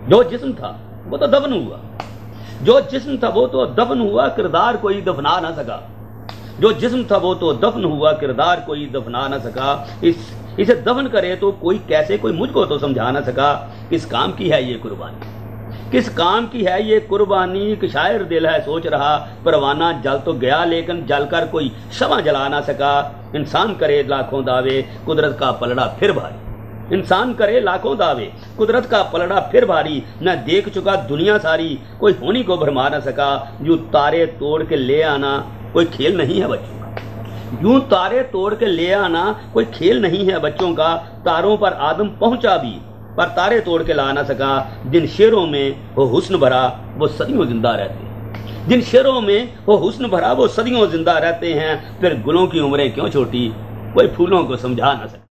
जो जिस्म था वो तो दफन हुआ, जो जिस्म था वो तो दफन हुआ, किरदार कोई दफना ना सका। जो जिस्म था वो तो दफन हुआ, किरदार कोई दफना ना सका। इसे दफन करे तो कोई कैसे, कोई मुझको तो समझा ना सका। किस काम की है ये कुर्बानी, किस काम की है ये कुर्बानी। एक शायर दिल है सोच रहा, परवाना जल तो गया लेकिन जलकर कोई शमा जला ना सका। इंसान करे लाखों दावे, कुदरत का पलड़ा फिर भारी। इंसान करे लाखों दावे, कुदरत का पलड़ा फिर भारी। न देख चुका दुनिया सारी, कोई होनी को भरमा न सका। यूं तारे तोड़ के ले आना कोई खेल नहीं है बच्चों का। यूं तारे तोड़ के ले आना कोई खेल नहीं है बच्चों का। तारों पर आदम पहुंचा भी, पर तारे तोड़ के ला ना सका। जिन शेरों में वो हुस्न भरा वो सदियों जिंदा रहते हैं। जिन शेरों में वो हुस्न भरा वो सदियों जिंदा रहते हैं। फिर गुलों की उम्रें क्यों छोटी, कोई फूलों को समझा ना सका।